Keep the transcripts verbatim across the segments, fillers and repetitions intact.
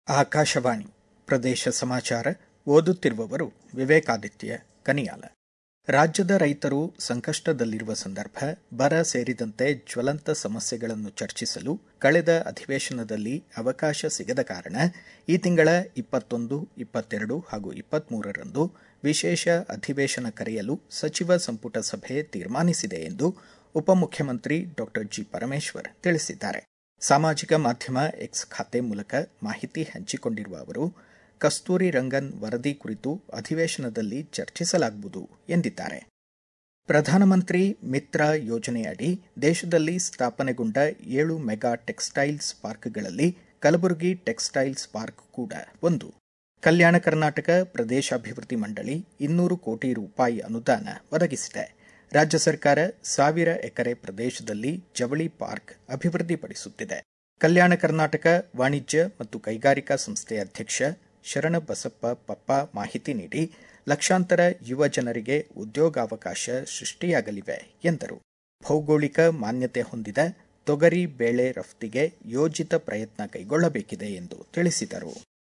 ಆಕಾಶವಾಣಿ ಪ್ರದೇಶ ಸಮಾಚಾರ ಓದುತ್ತಿರುವವರು ವಿವೇಕಾದಿತ್ಯ ಕನಿಯಾಲ. ರಾಜ್ಯದ ರೈತರು ಸಂಕಷ್ಟದಲ್ಲಿರುವ ಸಂದರ್ಭ, ಬರ ಸೇರಿದಂತೆ ಜ್ವಲಂತ ಸಮಸ್ಯೆಗಳನ್ನು ಚರ್ಚಿಸಲು ಕಳೆದ ಅಧಿವೇಶನದಲ್ಲಿ ಅವಕಾಶ ಸಿಗದ ಕಾರಣ ಈ ತಿಂಗಳ ಇಪ್ಪತ್ತೊಂದು, ಇಪ್ಪತ್ತೆರಡು ಹಾಗೂ ಇಪ್ಪತ್ಮೂರರಂದು ವಿಶೇಷ ಅಧಿವೇಶನ ಕರೆಯಲು ಸಚಿವ ಸಂಪುಟ ಸಭೆ ತೀರ್ಮಾನಿಸಿದೆ ಎಂದು ಉಪಮುಖ್ಯಮಂತ್ರಿ ಡಾ ಜಿ ಪರಮೇಶ್ವರ್ ತಿಳಿಸಿದ್ದಾರೆ. ಸಾಮಾಜಿಕ ಮಾಧ್ಯಮ ಎಕ್ಸ್ ಖಾತೆ ಮೂಲಕ ಮಾಹಿತಿ ಹಂಚಿಕೊಂಡಿರುವ ಅವರು, ಕಸ್ತೂರಿ ರಂಗನ್ ವರದಿ ಕುರಿತು ಅಧಿವೇಶನದಲ್ಲಿ ಚರ್ಚಿಸಲಾಗುವುದು ಎಂದಿದ್ದಾರೆ. ಪ್ರಧಾನಮಂತ್ರಿ ಮಿತ್ರ ಯೋಜನೆಯಡಿ ದೇಶದಲ್ಲಿ ಸ್ಥಾಪನೆಗೊಂಡ ಏಳು ಮೆಗಾ ಟೆಕ್ಸ್ಟೈಲ್ಸ್ ಪಾರ್ಕ್ಗಳಲ್ಲಿ ಕಲಬುರಗಿ ಟೆಕ್ಸ್ಟೈಲ್ಸ್ ಪಾರ್ಕ್ ಕೂಡ ಒಂದು. ಕಲ್ಯಾಣ ಕರ್ನಾಟಕ ಪ್ರದೇಶಾಭಿವೃದ್ಧಿ ಮಂಡಳಿ ಇನ್ನೂರು ಕೋಟಿ ರೂಪಾಯಿ ಅನುದಾನ ಒದಗಿಸಿದೆ. ರಾಜ್ಯ ಸರ್ಕಾರ ಸಾವಿರ ಎಕರೆ ಪ್ರದೇಶದಲ್ಲಿ ಜವಳಿ ಪಾರ್ಕ್ ಅಭಿವೃದ್ಧಿಪಡಿಸುತ್ತಿದೆ. ಕಲ್ಯಾಣ ಕರ್ನಾಟಕ ವಾಣಿಜ್ಯ ಮತ್ತು ಕೈಗಾರಿಕಾ ಸಂಸ್ಥೆ ಅಧ್ಯಕ್ಷ ಶರಣಬಸಪ್ಪ ಪಪ್ಪ ಮಾಹಿತಿ ನೀಡಿ, ಲಕ್ಷಾಂತರ ಯುವ ಜನರಿಗೆ ಉದ್ಯೋಗಾವಕಾಶ ಸೃಷ್ಟಿಯಾಗಲಿವೆ ಎಂದರು. ಭೌಗೋಳಿಕ ಮಾನ್ಯತೆ ಹೊಂದಿದ ತೊಗರಿ ಬೇಳೆ ರಫ್ತಿಗೆ ಯೋಜಿತ ಪ್ರಯತ್ನ ಕೈಗೊಳ್ಳಬೇಕಿದೆ ಎಂದು ತಿಳಿಸಿದರು.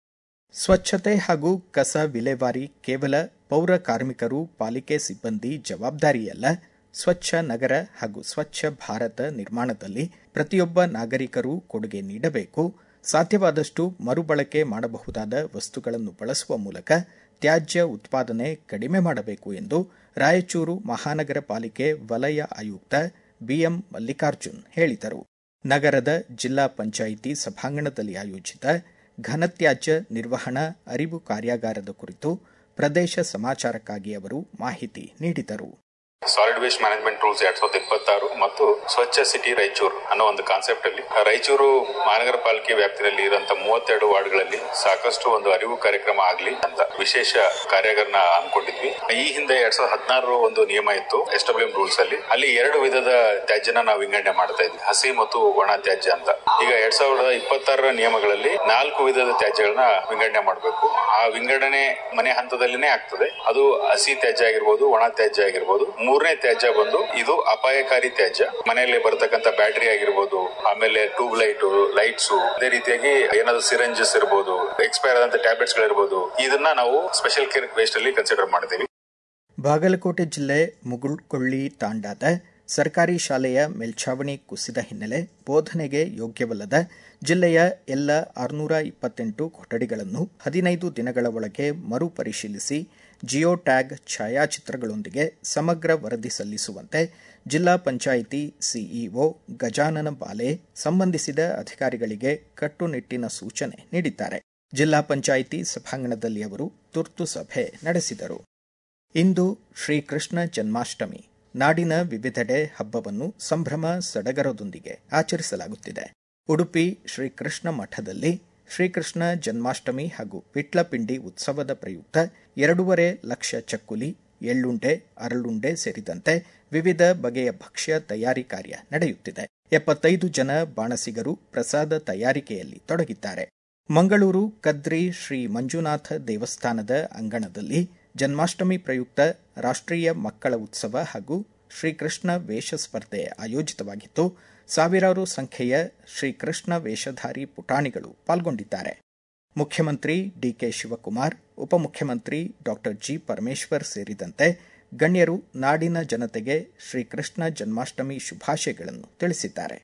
ಸ್ವಚ್ಛತೆ ಹಾಗೂ ಕಸ ವಿಲೇವಾರಿ ಕೇವಲ ಪೌರ ಕಾರ್ಮಿಕರು, ಪಾಲಿಕೆ ಸಿಬ್ಬಂದಿ ಜವಾಬ್ದಾರಿಯಲ್ಲ. ಸ್ವಚ್ಛ ನಗರ ಹಾಗೂ ಸ್ವಚ್ಛ ಭಾರತ ನಿರ್ಮಾಣದಲ್ಲಿ ಪ್ರತಿಯೊಬ್ಬ ನಾಗರಿಕರು ಕೊಡುಗೆ ನೀಡಬೇಕು. ಸಾಧ್ಯವಾದಷ್ಟು ಮರುಬಳಕೆ ಮಾಡಬಹುದಾದ ವಸ್ತುಗಳನ್ನು ಬಳಸುವ ಮೂಲಕ ತ್ಯಾಜ್ಯ ಉತ್ಪಾದನೆ ಕಡಿಮೆ ಮಾಡಬೇಕು ಎಂದು ರಾಯಚೂರು ಮಹಾನಗರ ಪಾಲಿಕೆ ವಲಯ ಆಯುಕ್ತ ಬಿಎಂ ಮಲ್ಲಿಕಾರ್ಜುನ್ ಹೇಳಿದರು. ನಗರದ ಜಿಲ್ಲಾ ಪಂಚಾಯಿತಿ ಸಭಾಂಗಣದಲ್ಲಿ ಆಯೋಜಿತ ಘನತ್ಯಾಜ್ಯ ನಿರ್ವಹಣಾ ಅರಿವು ಕಾರ್ಯಾಗಾರದ ಕುರಿತು ಪ್ರದೇಶ ಸಮಾಚಾರಕ್ಕಾಗಿ ಅವರು ಮಾಹಿತಿ ನೀಡಿದರು. ಸಾಲಿಡ್ ವೇಸ್ಟ್ ಮ್ಯಾನೇಜ್ಮೆಂಟ್ ರೂಲ್ಸ್ ಎರಡ್ ಸಾವಿರದ ಇಪ್ಪತ್ತಾರು ಮತ್ತು ಸ್ವಚ್ಛ ಸಿಟಿ ರಾಯಚೂರು ಅನ್ನೋ ಒಂದು ಕಾನ್ಸೆಪ್ಟ್ ಅಲ್ಲಿ ರಾಯಚೂರು ಮಹಾನಗರ ಪಾಲಿಕೆ ವ್ಯಾಪ್ತಿಯಲ್ಲಿ ಇರುವಂತಹ ಮೂವತ್ತೆರಡು ವಾರ್ಡ್ಗಳಲ್ಲಿ ಸಾಕಷ್ಟು ಒಂದು ಅರಿವು ಕಾರ್ಯಕ್ರಮ ಆಗಲಿ ಅಂತ ವಿಶೇಷ ಕಾರ್ಯಾಗಾರನ ಹಮ್ಮಿಕೊಂಡಿದ್ವಿ. ಈ ಹಿಂದೆ ಎರಡ್ ಸಾವಿರದ ಹದಿನಾರು ಒಂದು ನಿಯಮ ಇತ್ತು ಎಸ್ ಡಬ್ಲ್ಯೂ ಎಂ ರೂಲ್ಸ್ ಅಲ್ಲಿ. ಅಲ್ಲಿ ಎರಡು ವಿಧದ ತ್ಯಾಜ್ಯನ ನಾವು ವಿಂಗಡಣೆ ಮಾಡ್ತಾ ಇದ್ವಿ, ಹಸಿ ಮತ್ತು ಒಣ ತ್ಯಾಜ್ಯ ಅಂತ. ಈಗ ಎರಡ್ ಸಾವಿರದ ಇಪ್ಪತ್ತಾರರ ನಿಯಮಗಳಲ್ಲಿ ನಾಲ್ಕು ವಿಧದ ತ್ಯಾಜ್ಯಗಳನ್ನ ವಿಂಗಡಣೆ ಮಾಡಬೇಕು. ಆ ವಿಂಗಡಣೆ ಮನೆ ಹಂತದಲ್ಲಿನೇ ಆಗ್ತದೆ. ಅದು ಹಸಿ ತ್ಯಾಜ್ಯ ಆಗಿರ್ಬೋದು, ಒಣ ತ್ಯಾಜ್ಯ ಆಗಿರ್ಬೋದು. ಮೂರನೇ ತ್ಯಾಜ್ಯ ಬಂದು ಇದು ಅಪಾಯಕಾರಿ ತ್ಯಾಜ್ಯ, ಮನೆಯಲ್ಲಿ ಬರತಕ್ಕಂತ ಬ್ಯಾಟರಿ ಆಗಿರ್ಬೋದು, ಆಮೇಲೆ ಟ್ಯೂಬ್ ಲೈಟ್, ಲೈಟ್ಸ್, ಅದೇ ರೀತಿಯಾಗಿ ಏನಾದ್ರು ಸಿರಂಜಸ್ ಇರಬಹುದು, ಎಕ್ಸ್ಪೈರ್ ಆದಂತ ಟ್ಯಾಬ್ಲೆಟ್ಸ್ ಗಳಿರ್ಬೋದು. ಇದನ್ನ ನಾವು ಸ್ಪೆಷಲ್ ಕೇರ್ ವೇಸ್ಟ್ ಅಲ್ಲಿ ಕನ್ಸಿಡರ್ ಮಾಡ್ತೀವಿ. ಬಾಗಲಕೋಟೆ ಜಿಲ್ಲೆ ಮುಗುಳ್ಕೊಳ್ಳಿ ತಾಂಡಾದ ಸರ್ಕಾರಿ ಶಾಲೆಯ ಮೇಲ್ಛಾವಣಿ ಕುಸಿದ ಹಿನ್ನೆಲೆ ಬೋಧನೆಗೆ ಯೋಗ್ಯವಲ್ಲದ ಜಿಲ್ಲೆಯ ಎಲ್ಲ ಆರುನೂರ ಇಪ್ಪತ್ತೆಂಟು ಕೊಠಡಿಗಳನ್ನು ಹದಿನೈದು ದಿನಗಳ ಒಳಗೆ ಮರುಪರಿಶೀಲಿಸಿ ಜಿಯೋ ಟ್ಯಾಗ್ ಛಾಯಾಚಿತ್ರಗಳೊಂದಿಗೆ ಸಮಗ್ರ ವರದಿ ಸಲ್ಲಿಸುವಂತೆ ಜಿಲ್ಲಾ ಪಂಚಾಯಿತಿ ಸಿಇಒ ಗಜಾನನ ಬಾಲೆ ಸಂಬಂಧಿಸಿದ ಅಧಿಕಾರಿಗಳಿಗೆ ಕಟ್ಟುನಿಟ್ಟಿನ ಸೂಚನೆ ನೀಡಿದ್ದಾರೆ. ಜಿಲ್ಲಾ ಪಂಚಾಯಿತಿ ಸಭಾಂಗಣದಲ್ಲಿ ಅವರು ತುರ್ತು ಸಭೆ ನಡೆಸಿದರು. ಇಂದು ಶ್ರೀಕೃಷ್ಣ ಜನ್ಮಾಷ್ಟಮಿ. ನಾಡಿನ ವಿವಿಧೆಡೆ ಹಬ್ಬವನ್ನು ಸಂಭ್ರಮ ಸಡಗರದೊಂದಿಗೆ ಆಚರಿಸಲಾಗುತ್ತಿದೆ. ಉಡುಪಿ ಶ್ರೀಕೃಷ್ಣ ಮಠದಲ್ಲಿ ಶ್ರೀಕೃಷ್ಣ ಜನ್ಮಾಷ್ಟಮಿ ಹಾಗೂ ವಿಟ್ಲಪಿಂಡಿ ಉತ್ಸವದ ಪ್ರಯುಕ್ತ ಎರಡೂವರೆ ಲಕ್ಷ ಚಕ್ಕುಲಿ, ಎಳ್ಳುಂಡೆ, ಅರಳುಂಡೆ ಸೇರಿದಂತೆ ವಿವಿಧ ಬಗೆಯ ಭಕ್ಷ್ಯ ತಯಾರಿ ಕಾರ್ಯ ನಡೆಯುತ್ತಿದೆ. ಎಪ್ಪತ್ತೈದು ಜನ ಬಾಣಸಿಗರು ಪ್ರಸಾದ ತಯಾರಿಕೆಯಲ್ಲಿ ತೊಡಗಿದ್ದಾರೆ. ಮಂಗಳೂರು ಕದ್ರಿ ಶ್ರೀ ಮಂಜುನಾಥ ದೇವಸ್ಥಾನದ ಅಂಗಣದಲ್ಲಿ ಜನ್ಮಾಷ್ಟಮಿ ಪ್ರಯುಕ್ತ ರಾಷ್ಟ್ರೀಯ ಮಕ್ಕಳ ಉತ್ಸವ ಹಾಗೂ ಶ್ರೀಕೃಷ್ಣ ವೇಷ ಸ್ಪರ್ಧೆ ಆಯೋಜಿತವಾಗಿತ್ತು. ಸಾವಿರಾರು ಸಂಖ್ಯೆಯ ಶ್ರೀಕೃಷ್ಣ ವೇಷಧಾರಿ ಪುಟಾಣಿಗಳು ಪಾಲ್ಗೊಂಡಿದ್ದಾರೆ. ಮುಖ್ಯಮಂತ್ರಿ ಡಿಕೆ ಶಿವಕುಮಾರ್, ಉಪಮುಖ್ಯಮಂತ್ರಿ ಡಾ ಜಿ ಪರಮೇಶ್ವರ್ ಸೇರಿದಂತೆ ಗಣ್ಯರು ನಾಡಿನ ಜನತೆಗೆ ಶ್ರೀಕೃಷ್ಣ ಜನ್ಮಾಷ್ಟಮಿ ಶುಭಾಶಯಗಳನ್ನು ತಿಳಿಸಿದ್ದಾರೆ.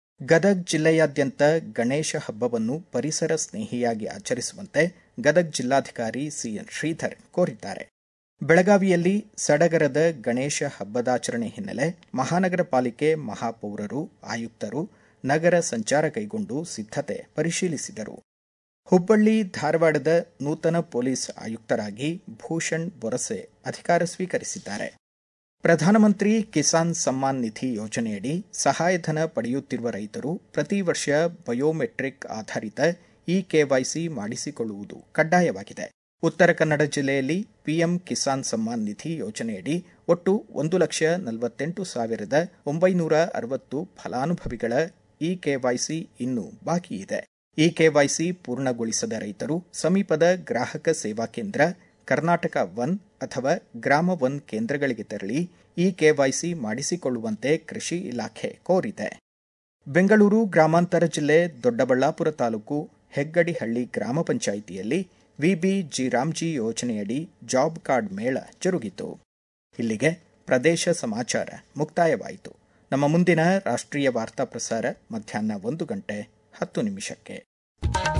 ಗದಗ ಜಿಲ್ಲೆಯಾದ್ಯಂತ ಗಣೇಶ ಹಬ್ಬವನ್ನು ಪರಿಸರ ಸ್ನೇಹಿಯಾಗಿ ಆಚರಿಸುವಂತೆ ಗದಗ ಜಿಲ್ಲಾಧಿಕಾರಿ ಸಿಎನ್ ಶ್ರೀಧರ್ ಕೋರಿದ್ದಾರೆ. ಬೆಳಗಾವಿಯಲ್ಲಿ ಸಡಗರದ ಗಣೇಶ ಹಬ್ಬದಾಚರಣೆ ಹಿನ್ನೆಲೆ ಮಹಾನಗರ ಪಾಲಿಕೆ ಮಹಾಪೌರರು, ಆಯುಕ್ತರು ನಗರ ಸಂಚಾರ ಕೈಗೊಂಡು ಸಿದ್ಧತೆ ಪರಿಶೀಲಿಸಿದರು. ಹುಬ್ಬಳ್ಳಿ ಧಾರವಾಡದ ನೂತನ ಪೊಲೀಸ್ ಆಯುಕ್ತರಾಗಿ ಭೂಷಣ್ ಬೊರಸೆ ಅಧಿಕಾರ ಸ್ವೀಕರಿಸಿದ್ದಾರೆ. ಪ್ರಧಾನಮಂತ್ರಿ ಕಿಸಾನ್ ಸಮ್ಮಾನ್ ನಿಧಿ ಯೋಜನೆಯಡಿ ಸಹಾಯಧನ ಪಡೆಯುತ್ತಿರುವ ರೈತರು ಪ್ರತಿ ವರ್ಷ ಬಯೋಮೆಟ್ರಿಕ್ ಆಧಾರಿತ ಇ ಕೆವೈಸಿ ಮಾಡಿಸಿಕೊಳ್ಳುವುದು ಕಡ್ಡಾಯವಾಗಿದೆ. ಉತ್ತರ ಕನ್ನಡ ಜಿಲ್ಲೆಯಲ್ಲಿ ಪಿಎಂ ಕಿಸಾನ್ ಸಮ್ಮಾನ್ ನಿಧಿ ಯೋಜನೆಯಡಿ ಒಟ್ಟು ಒಂದು ಲಕ್ಷ ನಲವತ್ತೆಂಟು ಸಾವಿರದ ಒಂಬೈನೂರ ಅರವತ್ತು ಫಲಾನುಭವಿಗಳ ಇ ಕೆವೈಸಿ ಇನ್ನೂ ಬಾಕಿ ಇದೆ. ಇ ಕೆವೈಸಿ ಪೂರ್ಣಗೊಳಿಸದ ರೈತರು ಸಮೀಪದ ಗ್ರಾಹಕ ಸೇವಾ ಕೇಂದ್ರ, ಕರ್ನಾಟಕ ಒನ್ ಅಥವಾ ಗ್ರಾಮ ಒನ್ ಕೇಂದ್ರಗಳಿಗೆ ತೆರಳಿ ಇ ಕೆವೈಸಿ ಮಾಡಿಸಿಕೊಳ್ಳುವಂತೆ ಕೃಷಿ ಇಲಾಖೆ ಕೋರಿದೆ. ಬೆಂಗಳೂರು ಗ್ರಾಮಾಂತರ ಜಿಲ್ಲೆ ದೊಡ್ಡಬಳ್ಳಾಪುರ ತಾಲೂಕು ಹೆಗ್ಗಡಿಹಳ್ಳಿ ಗ್ರಾಮ ಪಂಚಾಯಿತಿಯಲ್ಲಿ ವಿಬಿ ಜಿರಾಮ್ಜಿ ಯೋಜನೆಯಡಿ ಜಾಬ್ ಕಾರ್ಡ್ ಮೇಳ ಜರುಗಿತು. ಇಲ್ಲಿಗೆ ಪ್ರದೇಶ ಸಮಾಚಾರ ಮುಕ್ತಾಯವಾಯಿತು. ನಮ್ಮ ಮುಂದಿನ ರಾಷ್ಟ್ರೀಯ ವಾರ್ತಾ ಪ್ರಸಾರ ಮಧ್ಯಾಹ್ನ ಒಂದು ಗಂಟೆ ಹತ್ತು ನಿಮಿಷಕ್ಕೆ.